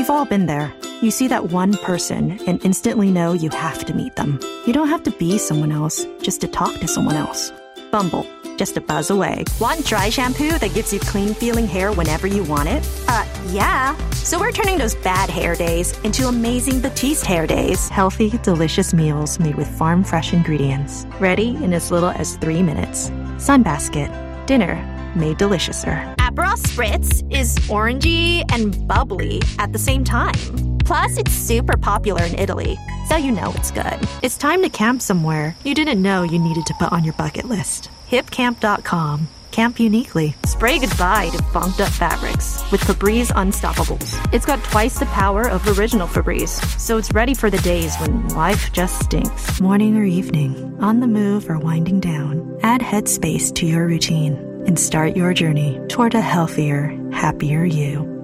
We've all been there. You see that one person and instantly know you have to meet them. You don't have to be someone else just to talk to someone else. Bumble, just a buzz away. Want dry shampoo that gives you clean-feeling hair whenever you want it? Yeah. So we're turning those bad hair days into amazing Batiste hair days. Healthy, delicious meals made with farm-fresh ingredients. Ready in as little as 3 minutes. Sunbasket. Dinner made deliciouser. Aperol Spritz is orangey and bubbly at the same time. Plus, it's super popular in Italy, so you know it's good. It's time to camp somewhere you didn't know you needed to put on your bucket list. Hipcamp.com. Camp uniquely. Spray goodbye to bumped up fabrics with Febreze Unstoppables. It's got twice the power of original Febreze, so it's ready for the days when life just stinks. Morning or evening, on the move or winding down, add Headspace to your routine and start your journey toward a healthier, happier you.